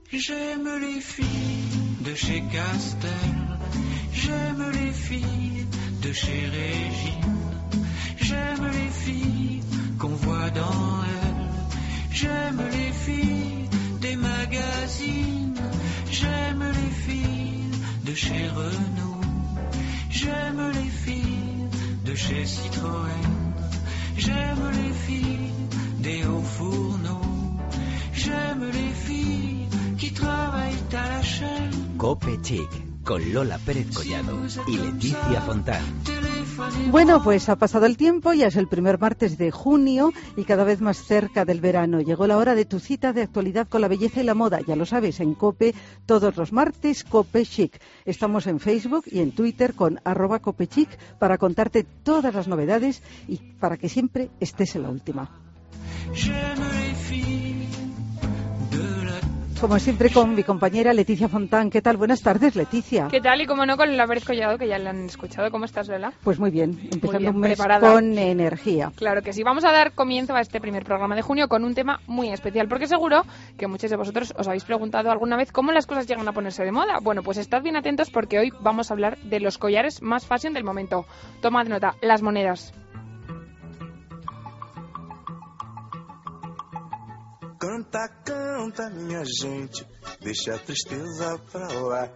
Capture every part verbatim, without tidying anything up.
J'aime les filles de chez Castel, j'aime les filles de chez Régine, j'aime les filles qu'on voit dans Elle, j'aime les filles des magazines, j'aime les filles de chez Renault, j'aime les filles de chez Citroën, j'aime les filles des hauts fourneaux, j'aime les filles qui travaillent à la chaîne. Cope Chic, con Lola Pérez Collado y Leticia Fontán. Bueno, pues ha pasado el tiempo, ya es el primer martes de junio y cada vez más cerca del verano. Llegó la hora de tu cita de actualidad con la belleza y la moda. Ya lo sabes, en Cope todos los martes, Cope Chic. Estamos en Facebook y en Twitter con arroba Cope Chic para contarte todas las novedades y para que siempre estés en la última. Como siempre con mi compañera Leticia Fontán. ¿Qué tal? Buenas tardes, Leticia. ¿Qué tal? Y como no, con Lola Pérez Collado, que ya la han escuchado. ¿Cómo estás, Lola? Pues muy bien, empezando muy bien, un mes preparada. Con energía. Claro que sí. Vamos a dar comienzo a este primer programa de junio con un tema muy especial, porque seguro que muchos de vosotros os habéis preguntado alguna vez cómo las cosas llegan a ponerse de moda. Bueno, pues estad bien atentos porque hoy vamos a hablar de los collares más fashion del momento. Tomad nota, las monedas. Canta, canta, minha gente, deixa a tristeza pra lá.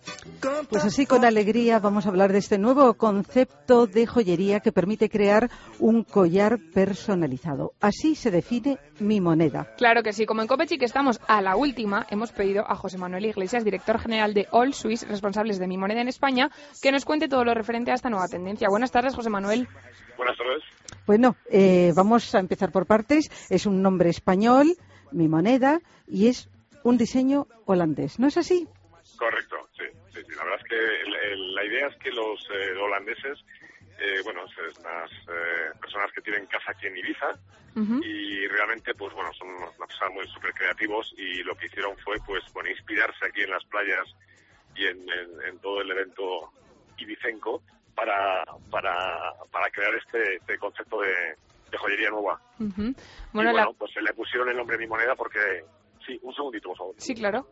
Pues así, con alegría, vamos a hablar de este nuevo concepto de joyería que permite crear un collar personalizado. Así se define Mi Moneda. Claro que sí, como en Cope Chic estamos a la última, hemos pedido a José Manuel Iglesias, director general de All Swiss, responsables de Mi Moneda en España, que nos cuente todo lo referente a esta nueva tendencia. Buenas tardes, José Manuel. Buenas tardes. Bueno, eh, vamos a empezar por partes. Es un nombre español, Mi Moneda, y es un diseño holandés, ¿no es así? Correcto, sí. sí, sí. La verdad es que el, el, la idea es que los eh, holandeses, eh, bueno, son unas eh, personas que tienen casa aquí en Ibiza, uh-huh. y realmente, pues bueno, son unas personas muy súper creativos y lo que hicieron fue, pues, bueno, inspirarse aquí en las playas y en, en, en todo el evento ibicenco para para para crear este, este concepto de, de joyería nueva. Uh-huh. Bueno, y bueno, la... pues le pusieron el nombre Mi Moneda porque... Sí, un segundito, por favor. Sí, claro.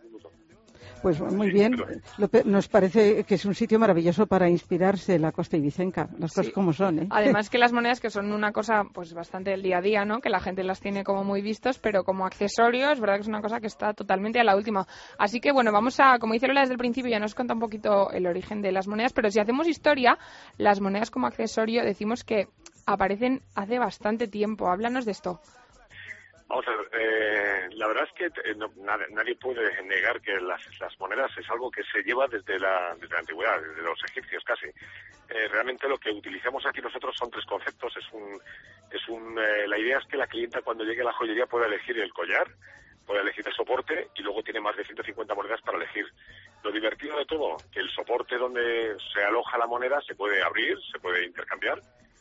Pues muy bien, nos parece que es un sitio maravilloso para inspirarse en la costa ibicenca, las cosas sí. como son, ¿eh? Además que las monedas, que son una cosa pues bastante del día a día, ¿no? Que la gente las tiene como muy vistos, pero como accesorio es verdad que es una cosa que está totalmente a la última. Así que bueno, vamos a, como dice Lola desde el principio, ya nos cuenta un poquito el origen de las monedas, pero si hacemos historia, las monedas como accesorio decimos que aparecen hace bastante tiempo. Háblanos de esto. Vamos a ver, eh, la verdad es que eh, no, nadie, nadie puede negar que las, las monedas es algo que se lleva desde la, desde la antigüedad, desde los egipcios casi. Eh, realmente lo que utilizamos aquí nosotros son tres conceptos. Es un, es un, eh, la idea es que la clienta cuando llegue a la joyería pueda elegir el collar, pueda elegir el soporte y luego tiene más de ciento cincuenta monedas para elegir. Lo divertido de todo, que el soporte donde se aloja la moneda se puede abrir, se puede intercambiar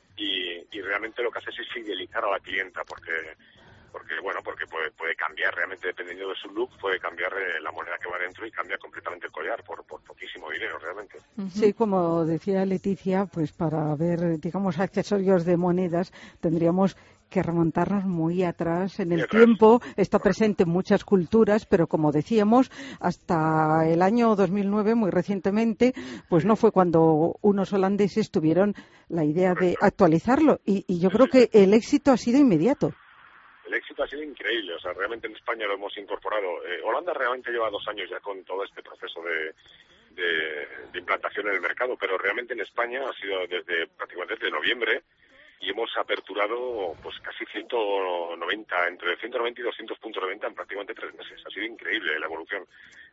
y, y realmente lo que hace es fidelizar a la clienta porque... porque bueno, porque puede, puede cambiar realmente dependiendo de su look, puede cambiar eh, la moneda que va dentro y cambia completamente el collar por, por poquísimo dinero realmente. Sí, como decía Leticia, pues para ver, digamos, accesorios de monedas tendríamos que remontarnos muy atrás en el atrás. tiempo. Está presente en muchas culturas, pero como decíamos, hasta el año dos mil nueve, muy recientemente, pues no fue cuando unos holandeses tuvieron la idea de actualizarlo y, y yo creo que el éxito ha sido inmediato. El éxito ha sido increíble, o sea, realmente en España lo hemos incorporado. Eh, Holanda realmente lleva dos años ya con todo este proceso de, de, de implantación en el mercado, pero realmente en España ha sido desde prácticamente desde noviembre y hemos aperturado pues casi ciento noventa, entre ciento noventa y doscientos puntos de venta en prácticamente tres meses. Ha sido increíble la evolución.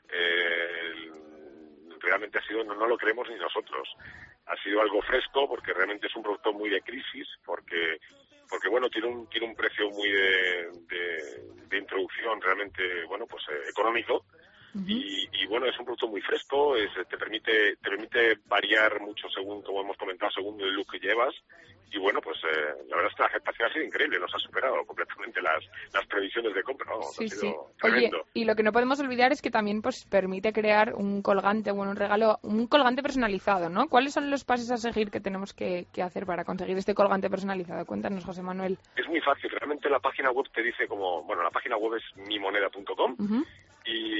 Eh, realmente ha sido, no, no lo creemos ni nosotros. Ha sido algo fresco porque realmente es un producto muy de crisis, porque... porque bueno, tiene un tiene un precio muy de, de, de introducción realmente, bueno, pues eh, económico, uh-huh. y, y bueno, es un producto muy fresco, es, te permite te permite variar mucho según, como hemos comentado, según el look que llevas, y bueno, pues eh, la verdad es que la aceptación ha sido increíble, nos ha superado completamente las las previsiones de compra, vamos, sí, ha sido sí. tremendo. Oye, y lo que no podemos olvidar es que también pues permite crear un colgante, bueno, un regalo, un colgante personalizado, ¿no? ¿Cuáles son los pasos a seguir que tenemos que, que hacer para conseguir este colgante personalizado? Cuéntanos, José Manuel. Es muy fácil, realmente la página web te dice como, bueno, la página web es mi moneda punto com, uh-huh. y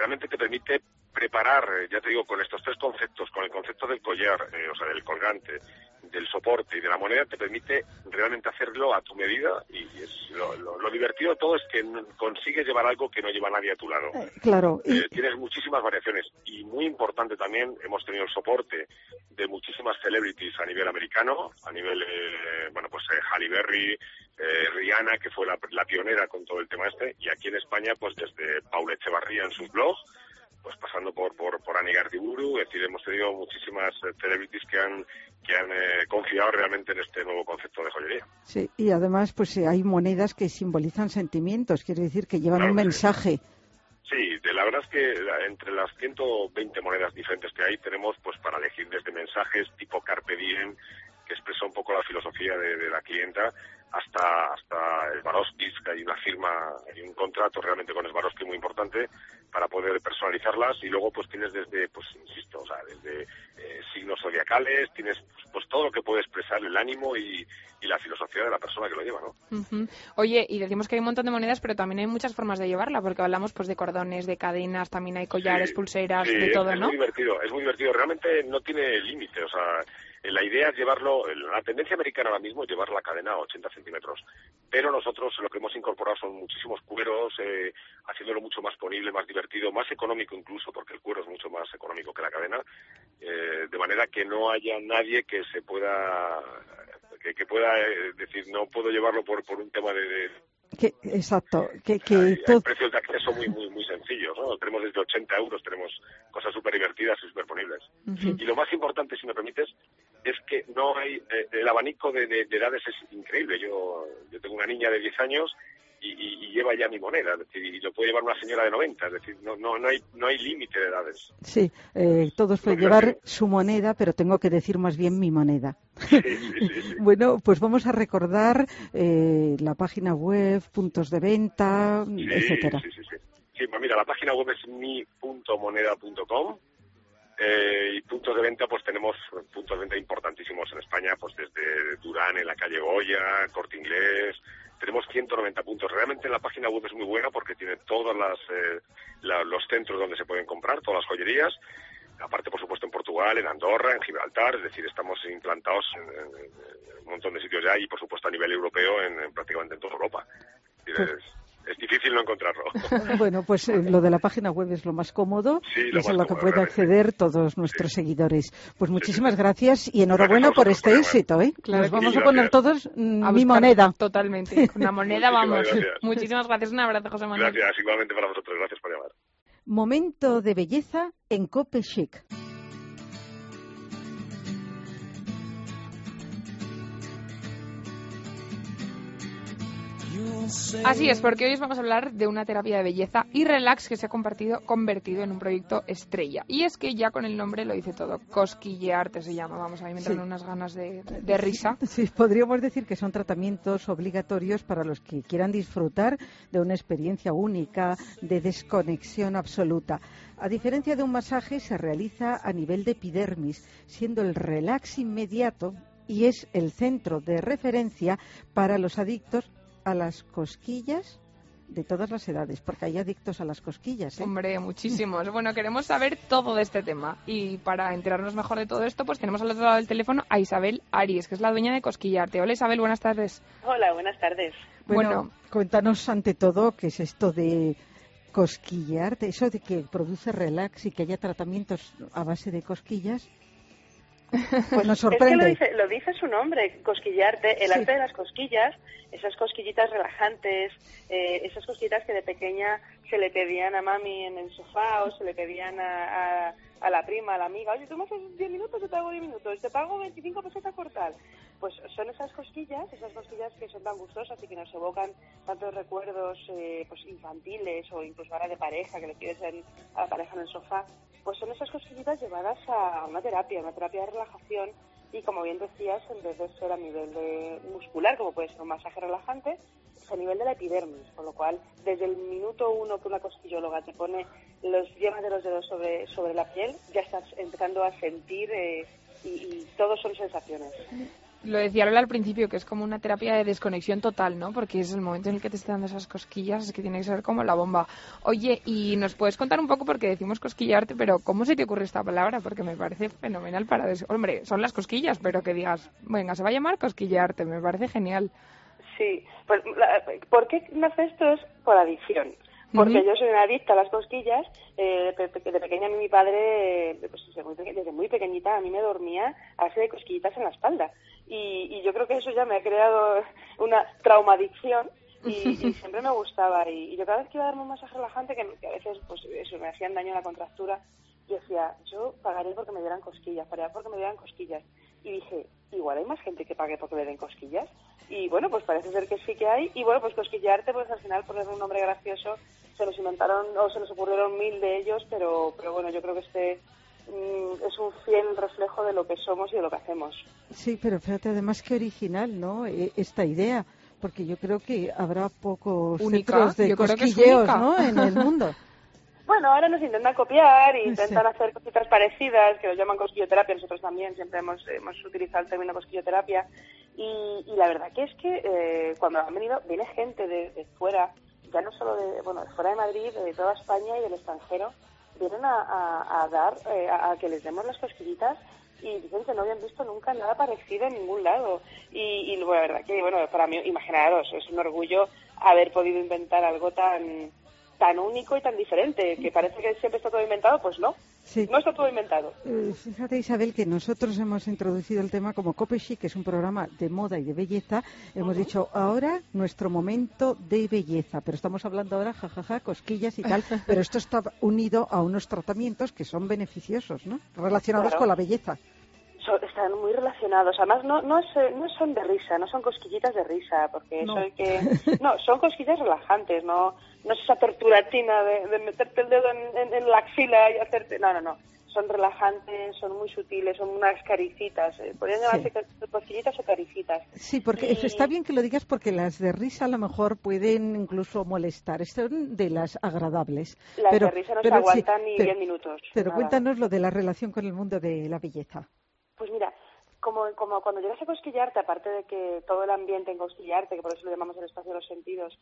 realmente te permite preparar, eh, ya te digo, con estos tres conceptos, con el concepto del collar, eh, o sea, del colgante, del soporte y de la moneda, te permite realmente hacerlo a tu medida, y es lo, lo, lo divertido de todo es que consigues llevar algo que no lleva nadie a tu lado. Eh, claro. Eh, y... Tienes muchísimas variaciones, y muy importante también, hemos tenido el soporte de muchísimas celebrities a nivel americano, a nivel, eh, bueno, pues eh, Halle Berry, eh, Rihanna, que fue la, la pionera con todo el tema este, y aquí en España, pues desde Paula Echevarría en sus blogs, pues pasando por por, por Ani Gartiburu, es decir, hemos tenido muchísimas eh, celebrities que han que han eh, confiado realmente en este nuevo concepto de joyería. Sí, y además pues hay monedas que simbolizan sentimientos, quiere decir que llevan claro, un mensaje. Sí, de la verdad es que entre las ciento veinte monedas diferentes que hay, tenemos pues para elegir desde mensajes tipo Carpe Diem, que expresa un poco la filosofía de, de la clienta, hasta hasta el Swarovski, que hay una firma, hay un contrato realmente con Swarovski muy importante para poder personalizarlas, y luego pues tienes desde, pues insisto, o sea, desde eh, signos zodiacales, tienes pues, pues todo lo que puede expresar el ánimo y, y la filosofía de la persona que lo lleva, ¿no? Uh-huh. Oye, y decimos que hay un montón de monedas, pero también hay muchas formas de llevarla, porque hablamos pues de cordones, de cadenas, también hay collares, sí, pulseras, sí, de todo, es, ¿no? Es muy divertido, es muy divertido, realmente no tiene límite, o sea, la idea es llevarlo, la tendencia americana ahora mismo es llevar la cadena a ochenta centímetros, pero nosotros lo que hemos incorporado son muchísimos cueros, eh, haciéndolo mucho más ponible, más divertido, más económico incluso, porque el cuero es mucho más económico que la cadena, eh, de manera que no haya nadie que se pueda, que, que pueda eh, decir, no puedo llevarlo por, por un tema de... de Que, exacto, que, que hay, todo... hay precios de acceso muy muy muy sencillos, ¿no? Tenemos desde ochenta euros, tenemos cosas súper divertidas y súper ponibles. Uh-huh. Y lo más importante, si me permites, es que no hay, eh, el abanico de, de, de edades es increíble. Yo yo tengo una niña de diez años y, y, y lleva ya mi moneda, es decir, y lo puede llevar una señora de noventa, es decir, no no no hay no hay límite de edades. Sí, eh, todos pueden llevar su moneda, pero tengo que decir más bien mi moneda. Sí, sí, sí, sí. Bueno, pues vamos a recordar eh, la página web, puntos de venta, sí, etcétera. Sí, sí, sí. Sí, pues mira, la página web es mi punto moneda punto com. Eh, y puntos de venta, pues tenemos puntos de venta importantísimos en España, pues desde Durán, en la calle Goya, Corte Inglés, tenemos ciento noventa puntos. Realmente la página web es muy buena porque tiene todos las, eh, la, los centros donde se pueden comprar, todas las joyerías, aparte por supuesto en Portugal, en Andorra, en Gibraltar, es decir, estamos implantados en, en, en un montón de sitios ya, y por supuesto a nivel europeo en, en prácticamente en toda Europa. Es decir, es, es difícil no encontrarlo. Bueno, pues eh, lo de la página web es lo más cómodo, sí, y lo es a lo que cómodo, pueden realmente. acceder todos nuestros sí. seguidores. Pues muchísimas sí, sí. gracias y enhorabuena por este por éxito, ¿eh? Claro, Nos vamos sí, a poner gracias. todos mm, mi moneda. Totalmente, con la moneda vamos. Gracias. Muchísimas gracias, un abrazo, José Manuel. Gracias, igualmente para vosotros, gracias por llamar. Momento de belleza en Cope Chic. Así es, porque hoy os vamos a hablar de una terapia de belleza y relax que se ha compartido, convertido en un proyecto estrella. Y es que ya con el nombre lo dice todo, cosquillearte se llama. Vamos, a mí me entran sí. unas ganas de, de risa. Sí, podríamos decir que son tratamientos obligatorios para los que quieran disfrutar de una experiencia única, de desconexión absoluta. A diferencia de un masaje, se realiza a nivel de epidermis, siendo el relax inmediato y es el centro de referencia para los adictos a las cosquillas de todas las edades, porque hay adictos a las cosquillas, ¿eh? Hombre, muchísimos. Bueno, queremos saber todo de este tema, y para enterarnos mejor de todo esto, pues tenemos al otro lado del teléfono a Isabel Aries, que es la dueña de Cosquillearte. Hola Isabel, buenas tardes. Hola, buenas tardes. Bueno, bueno cuéntanos ante todo qué es esto de cosquillearte, eso de que produce relax y que haya tratamientos a base de cosquillas. Pues nos sorprende. Es que lo dice, lo dice su nombre, cosquillarte, el sí. arte de las cosquillas, esas cosquillitas relajantes, eh, esas cosquillitas que de pequeña se le pedían a mami en el sofá o se le pedían a, a, a la prima, a la amiga, oye, tú me haces diez minutos, yo te hago diez minutos, te pago veinticinco pesetas por tal. Pues son esas cosquillas, esas cosquillas que son tan gustosas y que nos evocan tantos recuerdos eh, pues infantiles o incluso ahora de pareja, que le pides en, a la pareja en el sofá. Pues son esas cosquillitas llevadas a una terapia, una terapia de relajación, y como bien decías, en vez de ser a nivel de muscular, como puede ser un masaje relajante, es a nivel de la epidermis, con lo cual desde el minuto uno que una cosquillóloga te pone los yemas de los dedos sobre, sobre la piel, ya estás empezando a sentir eh, y, y todo son sensaciones. Lo decía Lola al principio, que es como una terapia de desconexión total, ¿no? Porque es el momento en el que te están dando esas cosquillas, es que tiene que ser como la bomba. Oye, ¿y nos puedes contar un poco, porque decimos cosquillarte, pero cómo se te ocurre esta palabra? Porque me parece fenomenal para... Des... Hombre, son las cosquillas, pero que digas, venga, se va a llamar cosquillarte, me parece genial. Sí, pues, la, ¿por qué nace esto? Es por adicción. Porque uh-huh. yo soy una adicta a las cosquillas. Eh, de, de pequeña, a mí mi padre, pues, desde, muy, desde muy pequeñita, a mí me dormía a base de cosquillitas en la espalda. Y, y yo creo que eso ya me ha creado una traumadicción y, y siempre me gustaba. Y, y yo cada vez que iba a darme un masaje relajante, que, que a veces pues eso me hacían daño a la contractura, yo decía, yo pagaré porque me dieran cosquillas, pagaría porque me dieran cosquillas. Y dije, igual hay más gente que pague porque le den cosquillas. Y bueno, pues parece ser que sí que hay. Y bueno, pues cosquillarte, pues al final ponerle un nombre gracioso, se nos inventaron o se nos ocurrieron mil de ellos, pero pero bueno, yo creo que este mm, es un fiel reflejo de lo que somos y de lo que hacemos. Sí, pero fíjate, además qué original, ¿no? Esta idea, porque yo creo que habrá pocos única, centros de cosquilleos, ¿no? En el mundo. Bueno, ahora nos intentan copiar e intentan sí. hacer cositas parecidas, que lo llaman cosquilloterapia. Nosotros también siempre hemos hemos utilizado el término cosquilloterapia. Y, y la verdad que es que eh, cuando han venido, viene gente de, de fuera, ya no solo de, bueno, de fuera de Madrid, de toda España y del extranjero, vienen a, a, a dar, eh, a, a que les demos las cosquillitas y dicen que no habían visto nunca nada parecido en ningún lado. Y, y bueno, la verdad que, bueno, para mí, imaginaros, es un orgullo haber podido inventar algo tan tan único y tan diferente, que parece que siempre está todo inventado, pues no, sí. no está todo inventado. Eh, fíjate, Isabel, que nosotros hemos introducido el tema como Cope Chic, que es un programa de moda y de belleza. Hemos uh-huh. dicho, ahora nuestro momento de belleza, pero estamos hablando ahora, jajaja, ja, ja, cosquillas y tal, pero esto está unido a unos tratamientos que son beneficiosos, ¿no? Relacionados claro. con la belleza. So, están muy relacionados. Además, no no, es, no son de risa, no son cosquillitas de risa, porque no. Soy que no, son cosquillas relajantes, no no es esa torturatina de, de meterte el dedo en, en, en la axila y hacerte... No, no, no. Son relajantes, son muy sutiles, son unas caricitas. Eh, podrían llamarse sí. cosquillitas o caricitas. Sí, porque y... está bien que lo digas, porque las de risa a lo mejor pueden incluso molestar. Son de las agradables. Las pero, de risa no pero, se aguantan sí, ni pero, diez minutos. Pero nada. Cuéntanos lo de la relación con el mundo de la belleza. Pues mira, como, como cuando llegas a cosquillarte, aparte de que todo el ambiente en cosquillarte, que por eso lo llamamos el espacio de los sentidos,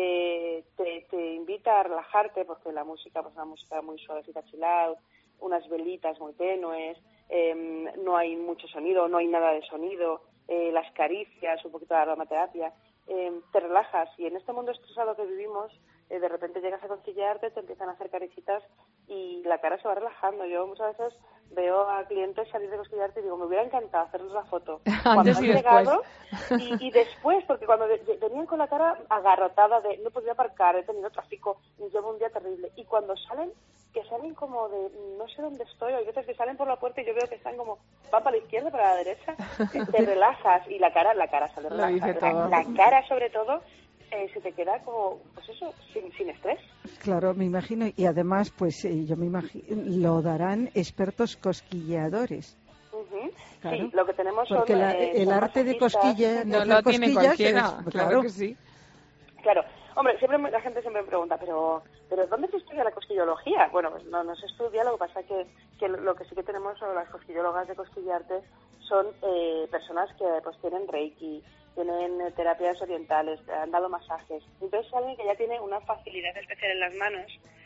eh, te, te invita a relajarte, porque la música, pues una música muy suavecita, chill out, unas velitas muy tenues, eh, no hay mucho sonido, no hay nada de sonido, eh, las caricias, un poquito de aromaterapia, eh, te relajas. Y en este mundo estresado que vivimos, eh, de repente llegas a cosquillarte, te empiezan a hacer caricitas y la cara se va relajando. Yo muchas veces veo a clientes salir de cosquillarte y digo, me hubiera encantado hacerles la foto cuando han llegado y, y después, porque cuando de, de, venían con la cara agarrotada de no podía aparcar, he tenido tráfico, llevo un día terrible, y cuando salen, que salen como de no sé dónde estoy, hay veces que salen por la puerta y yo veo que están como, van para la izquierda, para la derecha, te relajas y la cara, la cara sale relajada, la, la cara sobre todo, Eh, se te queda como, pues eso, sin, sin estrés. Claro, me imagino, y además, pues eh, yo me imagino, lo darán expertos cosquilleadores. Uh-huh. Claro. Sí, lo que tenemos Porque son... la, Eh, el son arte de cosquilla, no lo tiene cualquiera, es, claro, claro que sí. Claro, hombre, siempre la gente siempre me pregunta, pero pero ¿dónde se estudia la cosquillología? Bueno, pues no, no se estudia, lo que pasa que, que lo que sí que tenemos son las cosquillólogas de cosquillarte, son eh, personas que pues tienen reiki, tienen eh, terapias orientales, han dado masajes. Entonces alguien que ya tiene una facilidad especial en las manos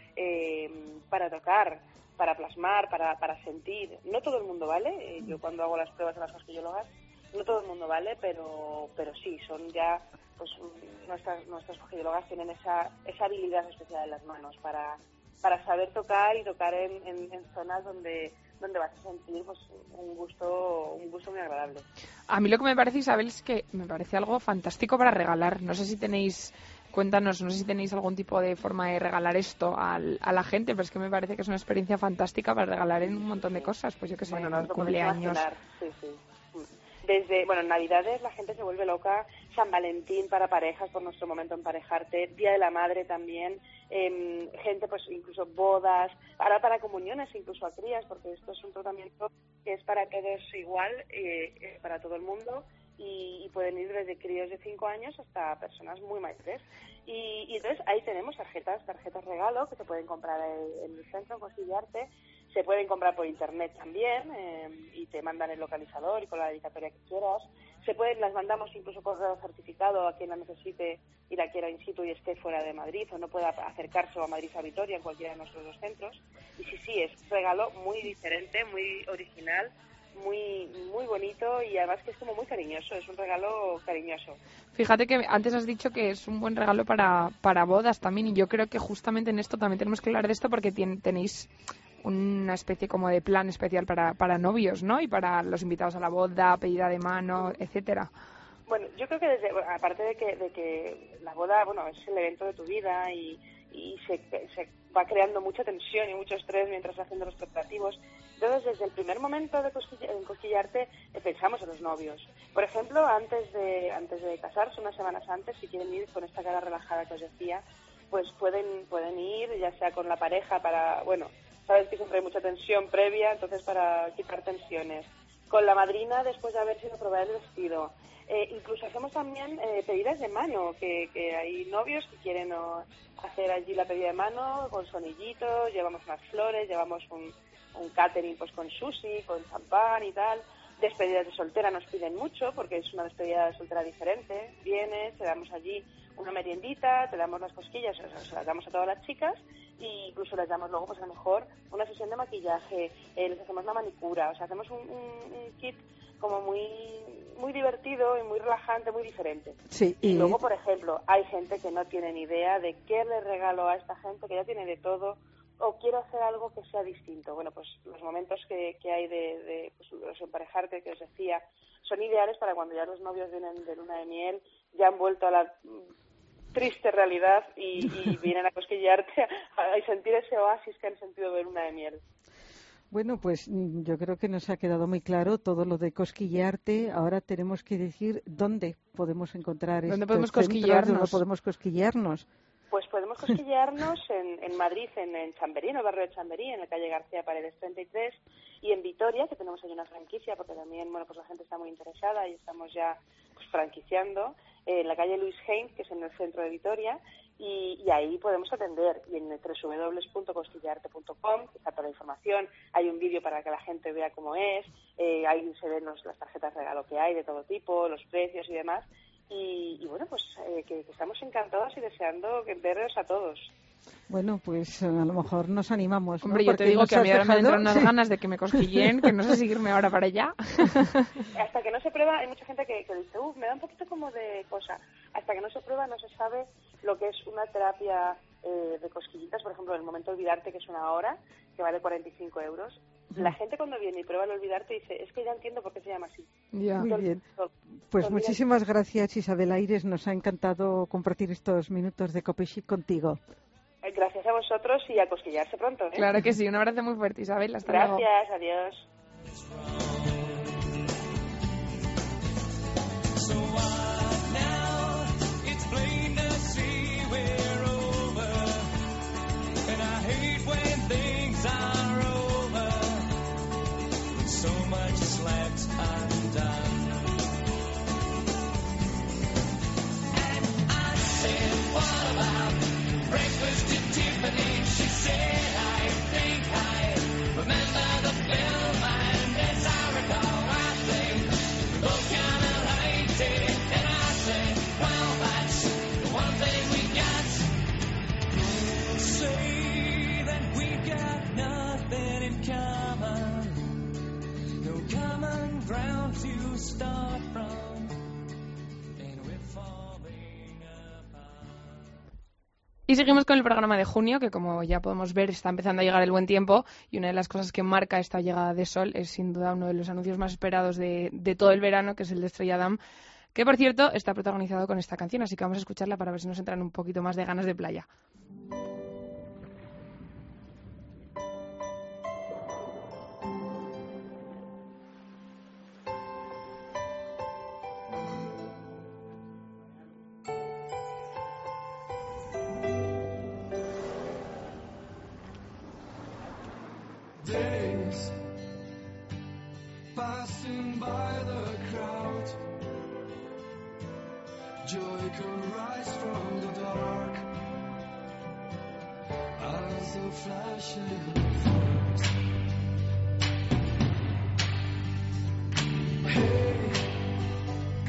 eh, para tocar, para plasmar, para, para sentir. No todo el mundo vale, eh, yo cuando hago las pruebas de las cosquillólogas, no todo el mundo vale, pero pero sí, son ya, pues nuestras nuestras cosquillólogas tienen esa esa habilidad especial en las manos para para saber tocar y tocar en, en, en zonas donde donde vas a sentir pues un gusto un gusto muy agradable. A mí lo que me parece, Isabel, es que me parece algo fantástico para regalar. No sé si tenéis, cuéntanos, no sé si tenéis algún tipo de forma de regalar esto al, a la gente, pero es que me parece que es una experiencia fantástica para regalar en un montón de cosas. Pues yo que sé, bueno, no cumpleaños. Sí, sí. Desde, bueno, en Navidades la gente se vuelve loca, San Valentín para parejas, por nuestro momento emparejarte, Día de la Madre también, eh, gente, pues incluso bodas, ahora para comuniones, incluso a crías, porque esto es un tratamiento que es para todos igual, eh, para todo el mundo, y, y pueden ir desde críos de cinco años hasta personas muy mayores. Y, y entonces ahí tenemos tarjetas, tarjetas regalo, que se pueden comprar en el centro, en Cosquillarte. Se pueden comprar por internet también eh, y te mandan el localizador y con la dedicatoria que quieras. Se pueden, las mandamos incluso por correo certificado a quien la necesite y la quiera in situ y esté fuera de Madrid o no pueda acercarse a Madrid a Vitoria en cualquiera de nuestros dos centros. Y sí, sí, es un regalo muy diferente, muy original, muy muy bonito y además que es como muy cariñoso, es un regalo cariñoso. Fíjate que antes has dicho que es un buen regalo para, para bodas también, y yo creo que justamente en esto también tenemos que hablar de esto porque tien, tenéis una especie como de plan especial para, para novios, ¿no? Y para los invitados a la boda, pedida de mano, etcétera. Bueno, yo creo que desde, bueno, aparte de que, de que la boda, bueno, es el evento de tu vida y, y se, se va creando mucha tensión y mucho estrés mientras haciendo los preparativos. Entonces, desde el primer momento de cosquilla, en Cosquillarte eh, pensamos en los novios. Por ejemplo, antes de antes de casarse, unas semanas antes, si quieren ir con esta cara relajada que os decía, pues pueden pueden ir, ya sea con la pareja para, bueno, sabes que siempre hay mucha tensión previa, entonces para quitar tensiones. Con la madrina después de haber sido probar el vestido. Eh, incluso hacemos también eh, pedidas de mano, que, que hay novios que quieren oh, hacer allí la pedida de mano con sonillitos, llevamos unas flores, llevamos un, un catering pues con sushi, con champán y tal. Despedidas de soltera nos piden mucho porque es una despedida de soltera diferente. Vienes, te damos allí una meriendita, te damos las cosquillas, o sea, se las damos a todas las chicas e incluso les damos luego pues a lo mejor una sesión de maquillaje, eh, les hacemos la manicura, o sea, hacemos un, un, un kit como muy muy divertido y muy relajante, muy diferente. Sí, y... y luego, por ejemplo, hay gente que no tiene ni idea de qué le regalo a esta gente, que ya tiene de todo, o quiero hacer algo que sea distinto. Bueno, pues los momentos que, que hay de, de pues, los emparejarte, que os decía, son ideales para cuando ya los novios vienen de luna de miel, ya han vuelto a la triste realidad y, y vienen a cosquillarte a, a sentir ese oasis que han sentido de luna de miel. Bueno, pues yo creo que nos ha quedado muy claro todo lo de Cosquillarte. Ahora tenemos que decir dónde podemos encontrar ¿Dónde estos podemos centros, cosquillarnos? dónde podemos cosquillarnos. Pues podemos cosquillarnos en, en Madrid, en, en Chamberí, en el barrio de Chamberí, en la calle García Paredes treinta y tres, y en Vitoria, que tenemos ahí una franquicia, porque también, bueno, pues la gente está muy interesada y estamos ya pues, franquiciando, eh, en la calle Luis Haynes, que es en el centro de Vitoria, y, y ahí podemos atender. Y en doble u doble u doble u punto cosquillarte punto com está toda la información, hay un vídeo para que la gente vea cómo es, eh, ahí se ven los, las tarjetas de regalo que hay de todo tipo, los precios y demás. Y, y bueno, pues eh, que, que estamos encantados y deseando que veros a todos. Bueno, pues a lo mejor nos animamos, ¿no? Hombre, yo Porque te digo nos que a has mí ahora me dejado- entran unas ganas de que me cosquilleen, que no sé si irme ahora para allá. Hasta que no se prueba, hay mucha gente que, que dice, uff, me da un poquito como de cosa. Hasta que no se prueba no se sabe lo que es una terapia eh, de cosquillitas. Por ejemplo, el momento de olvidarte, que es una hora, que vale cuarenta y cinco euros. La gente cuando viene y prueba el olvidarte dice, es que ya entiendo por qué se llama así. Ya. Muy bien. Todo- Pues todo- muchísimas gracias, Isabel Aires. Nos ha encantado compartir estos minutos de Copechic contigo. Gracias a vosotros y a cosquillarse pronto, ¿eh? Claro que sí, un abrazo muy fuerte, Isabel. Hasta luego. Gracias, adiós. So what now? It's plain to see we're over, and I hate when things are over. So much is left undone. And I said, what about breakfast at Tiffany? She said, I think I remember the film, and as I recall, I think we both kind of liked it. And I said, well, that's the one thing we got. Say that we got nothing in common, no common ground to start from, and we're falling apart. Y seguimos con el programa de junio, que como ya podemos ver está empezando a llegar el buen tiempo, y una de las cosas que marca esta llegada de sol es sin duda uno de los anuncios más esperados de, de todo el verano, que es el de Estrella Damm, que por cierto está protagonizado con esta canción, así que vamos a escucharla para ver si nos entran un poquito más de ganas de playa. Days passing by the crowd, joy could rise from the dark as the flashing flames. Hey,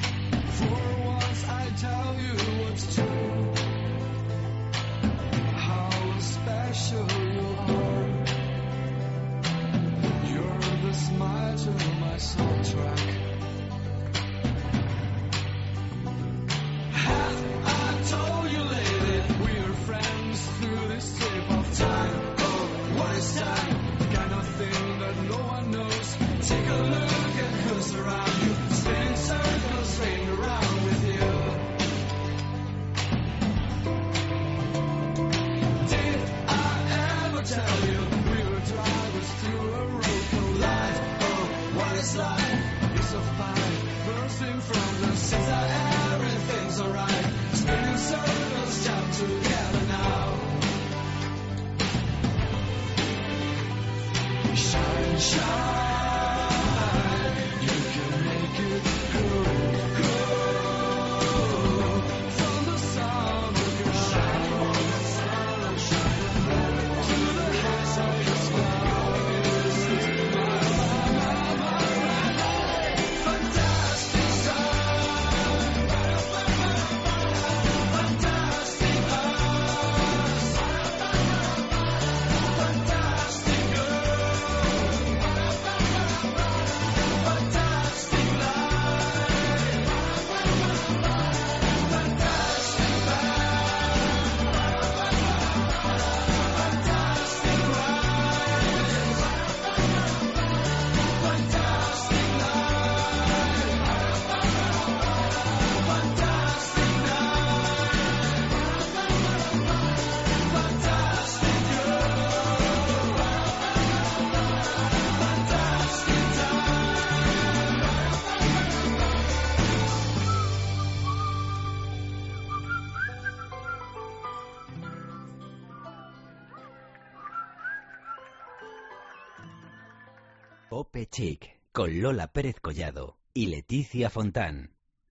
Pope Chic, con Lola Pérez Collado y Leticia Fontán.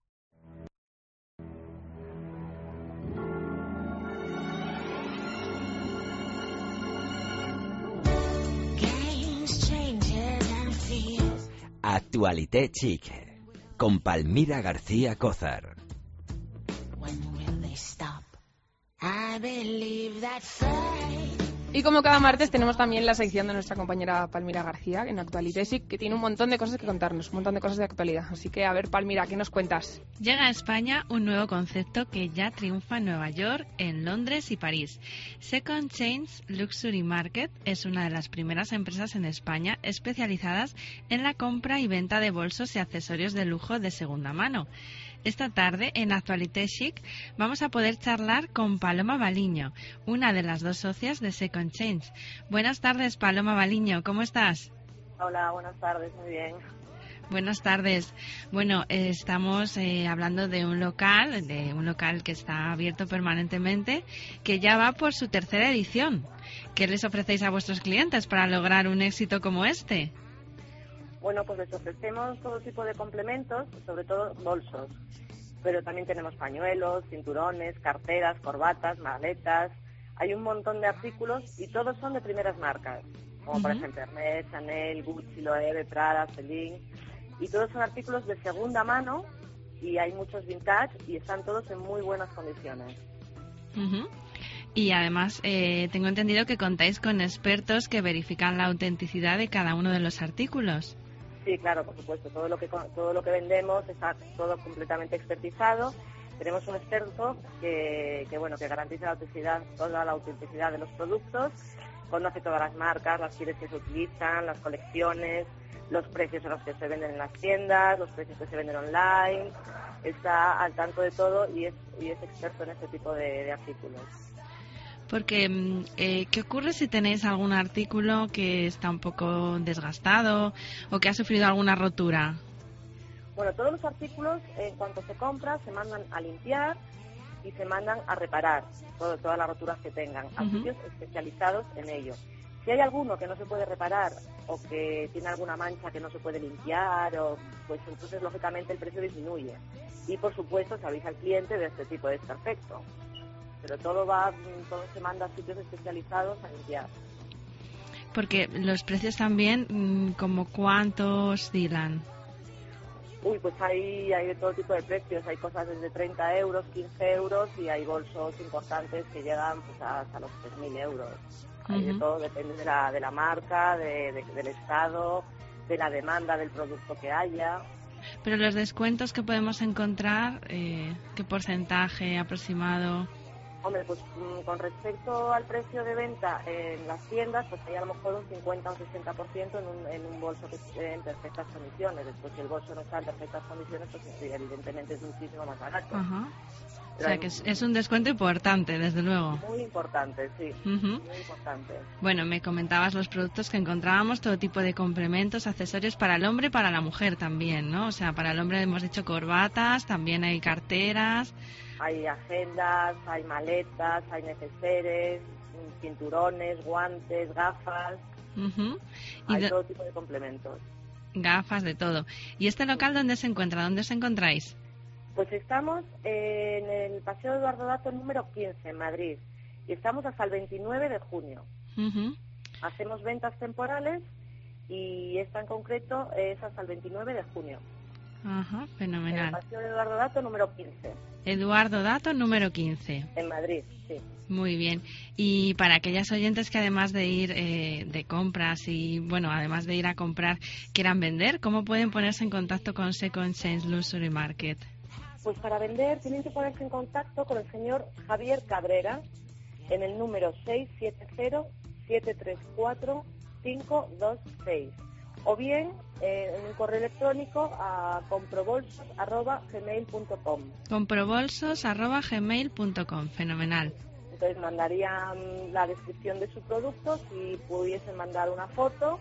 Actualité Chic, con Palmira García Cózar. Y como cada martes tenemos también la sección de nuestra compañera Palmira García en Actualité Chic, que tiene un montón de cosas que contarnos, un montón de cosas de actualidad. Así que, a ver, Palmira, ¿qué nos cuentas? Llega a España un nuevo concepto que ya triunfa en Nueva York, en Londres y París. Second Chance Luxury Market es una de las primeras empresas en España especializadas en la compra y venta de bolsos y accesorios de lujo de segunda mano. Esta tarde, en Actualité Chic, vamos a poder charlar con Paloma Baliño, una de las dos socias de Second Chance. Buenas tardes, Paloma Baliño, ¿cómo estás? Hola, buenas tardes, muy bien. Buenas tardes. Bueno, eh, estamos eh, hablando de un local, de un local que está abierto permanentemente, que ya va por su tercera edición. ¿Qué les ofrecéis a vuestros clientes para lograr un éxito como este? Bueno, pues les ofrecemos todo tipo de complementos, sobre todo bolsos, pero también tenemos pañuelos, cinturones, carteras, corbatas, maletas. Hay un montón de artículos y todos son de primeras marcas, como uh-huh. por ejemplo Hermès, Chanel, Gucci, Loewe, Prada, Celine, y todos son artículos de segunda mano y hay muchos vintage y están todos en muy buenas condiciones. Uh-huh. Y además eh, tengo entendido que contáis con expertos que verifican la autenticidad de cada uno de los artículos. Sí, claro, por supuesto. Todo lo que todo lo que vendemos está todo completamente expertizado. Tenemos un experto que, que bueno que garantiza la autenticidad, toda la autenticidad de los productos, conoce todas las marcas, las pieles que se utilizan, las colecciones, los precios a los que se venden en las tiendas, los precios que se venden online. Está al tanto de todo y es y es experto en este tipo de, de artículos. Porque, eh, ¿qué ocurre si tenéis algún artículo que está un poco desgastado o que ha sufrido alguna rotura? Bueno, todos los artículos, en cuanto se compra, se mandan a limpiar y se mandan a reparar todo, todas las roturas que tengan, a uh-huh. sitios especializados en ello. Si hay alguno que no se puede reparar o que tiene alguna mancha que no se puede limpiar, o pues entonces, lógicamente, el precio disminuye. Y, por supuesto, se avisa al cliente de este tipo de desperfecto. Pero todo va, todo se manda a sitios especializados a limpiar. Porque los precios también, ¿como cuánto oscilan? Uy, pues hay, hay de todo tipo de precios. Hay cosas desde treinta euros, quince euros y hay bolsos importantes que llegan pues, hasta los tres mil euros. Hay uh-huh. de todo, depende de la, de la marca, de, de, del estado, de la demanda del producto que haya. Pero los descuentos que podemos encontrar, eh, ¿qué porcentaje aproximado? Hombre, pues con respecto al precio de venta en las tiendas, pues hay a lo mejor un cincuenta o un sesenta por ciento en un, en un bolso que esté en perfectas condiciones. Después, si el bolso no está en perfectas condiciones, pues evidentemente es muchísimo más barato. Ajá. O sea, que es, es un descuento importante, desde luego. Muy importante, sí. Uh-huh. Muy importante. Bueno, me comentabas los productos que encontrábamos, todo tipo de complementos, accesorios para el hombre y para la mujer también, ¿no? O sea, para el hombre hemos dicho corbatas, también hay carteras. Hay agendas, hay maletas, hay neceseres, cinturones, guantes, gafas. Uh-huh. Hay de... todo tipo de complementos. Gafas, de todo. ¿Y este local dónde se encuentra? ¿Dónde os encontráis? Pues estamos en el Paseo Eduardo Dato número quince, en Madrid. Y estamos hasta el veintinueve de junio. Uh-huh. Hacemos ventas temporales y esta en concreto es hasta el veintinueve de junio. Ajá, fenomenal. En el Paseo de Eduardo Dato número quince. Eduardo Dato número quince. En Madrid, sí. Muy bien. Y para aquellas oyentes que además de ir eh, de compras y, bueno, además de ir a comprar, quieran vender, ¿cómo pueden ponerse en contacto con Second Change Luxury Market? Pues para vender tienen que ponerse en contacto con el señor Javier Cabrera en el número seis siete cero, siete tres cuatro, cinco dos seis. O bien eh, en un correo electrónico a comprobolsos arroba gmail punto com. comprobolsos arroba gmail punto com, fenomenal. Entonces mandarían la descripción de su producto, si pudiesen mandar una foto,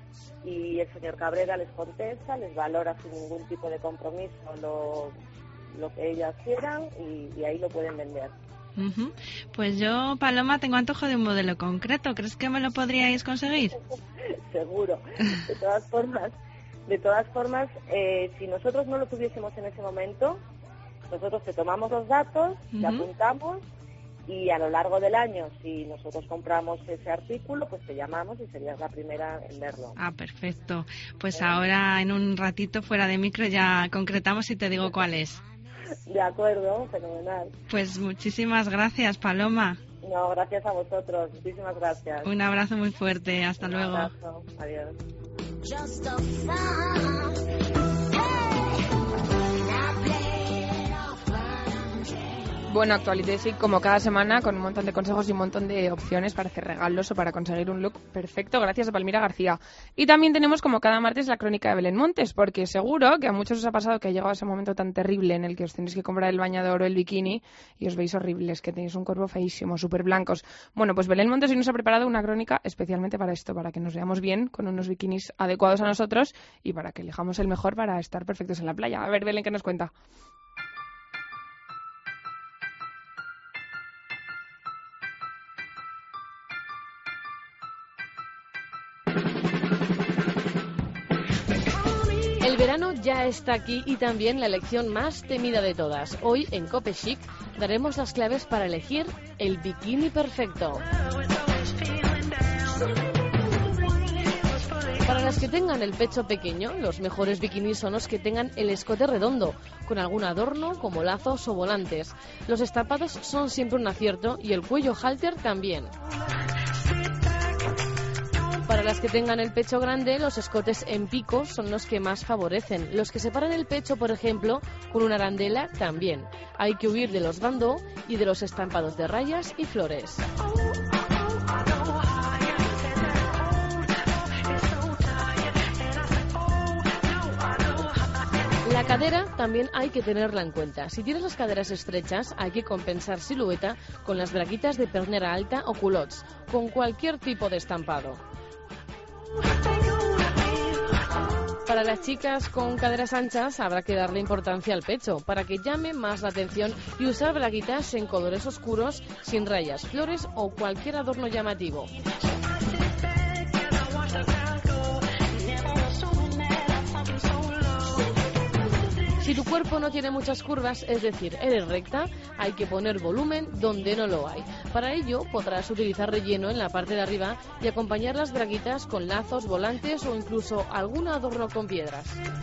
y el señor Cabrera les contesta, les valora sin ningún tipo de compromiso lo, lo que ellas quieran y, y ahí lo pueden vender. Uh-huh. Pues yo, Paloma, tengo antojo de un modelo concreto. ¿Crees que me lo podríais conseguir? Seguro. De todas formas, de todas formas, eh, si nosotros no lo tuviésemos en ese momento, nosotros te tomamos los datos, uh-huh. te apuntamos y a lo largo del año, si nosotros compramos ese artículo, pues te llamamos y serías la primera en verlo. Ah, perfecto. Pues ¿Eh? ahora, en un ratito, fuera de micro, ya concretamos y te digo cuál es. De acuerdo, fenomenal. Pues muchísimas gracias, Paloma. No, gracias a vosotros, muchísimas gracias. Un abrazo muy fuerte, hasta Un luego. Un abrazo, adiós. Bueno, Actuality Chic, como cada semana, con un montón de consejos y un montón de opciones para hacer regalos o para conseguir un look perfecto, gracias a Palmira García. Y también tenemos, como cada martes, la crónica de Belén Montes, porque seguro que a muchos os ha pasado que ha llegado ese momento tan terrible en el que os tenéis que comprar el bañador o el bikini y os veis horribles, que tenéis un cuerpo feísimo, súper blancos. Bueno, pues Belén Montes hoy nos ha preparado una crónica especialmente para esto, para que nos veamos bien, con unos bikinis adecuados a nosotros y para que elijamos el mejor para estar perfectos en la playa. A ver, Belén, ¿qué nos cuenta? El verano ya está aquí y también la elección más temida de todas. Hoy en Cope Chic daremos las claves para elegir el bikini perfecto. Para las que tengan el pecho pequeño, los mejores bikinis son los que tengan el escote redondo, con algún adorno como lazos o volantes. Los estampados son siempre un acierto y el cuello halter también. Para las que tengan el pecho grande, los escotes en pico son los que más favorecen. Los que separan el pecho, por ejemplo, con una arandela, también. Hay que huir de los bandeau y de los estampados de rayas y flores. La cadera también hay que tenerla en cuenta. Si tienes las caderas estrechas, hay que compensar silueta con las braguitas de pernera alta o culottes, con cualquier tipo de estampado. Para las chicas con caderas anchas habrá que darle importancia al pecho para que llame más la atención y usar braguitas en colores oscuros sin rayas, flores o cualquier adorno llamativo. Si tu cuerpo no tiene muchas curvas, es decir, eres recta, hay que poner volumen donde no lo hay. Para ello podrás utilizar relleno en la parte de arriba y acompañar las braguitas con lazos, volantes o incluso algún adorno con piedras.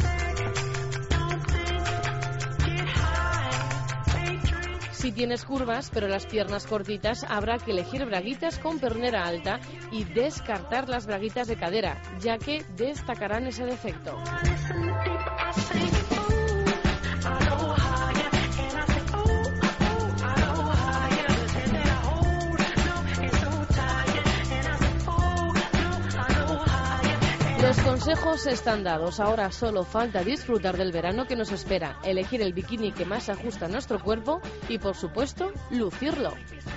Si tienes curvas, pero las piernas cortitas, habrá que elegir braguitas con pernera alta y descartar las braguitas de cadera, ya que destacarán ese defecto. Los consejos están dados, ahora solo falta disfrutar del verano que nos espera, elegir el bikini que más se ajusta a nuestro cuerpo y, por supuesto, lucirlo.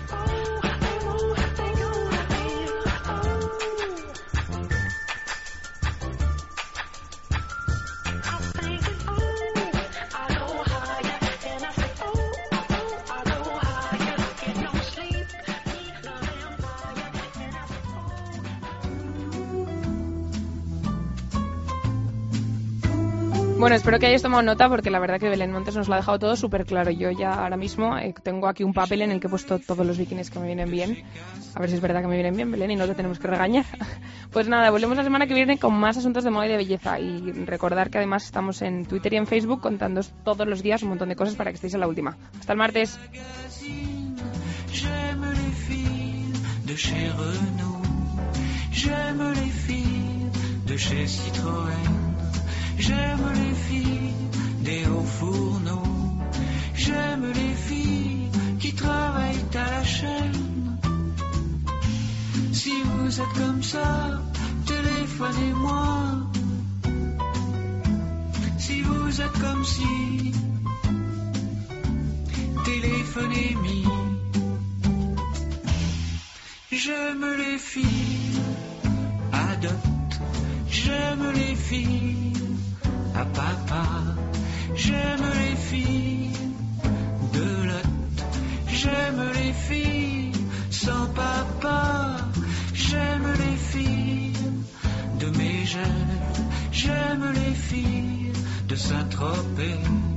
Bueno, espero que hayáis tomado nota porque la verdad que Belén Montes nos lo ha dejado todo súper claro. Yo ya ahora mismo eh, tengo aquí un papel en el que he puesto todos los bikinis que me vienen bien. A ver si es verdad que me vienen bien, Belén, y no te tenemos que regañar. Pues nada, volvemos la semana que viene con más asuntos de moda y de belleza. Y recordar que además estamos en Twitter y en Facebook contándoos todos los días un montón de cosas para que estéis a la última. Hasta el martes. J'aime les filles des hauts fourneaux. J'aime les filles qui travaillent à la chaîne. Si vous êtes comme ça, téléphonez-moi. Si vous êtes comme si, téléphonez-moi. J'aime les filles adopte. J'aime les filles à papa, j'aime les filles de lot, j'aime les filles sans papa, j'aime les filles de Mégève, j'aime les filles de Saint-Tropez.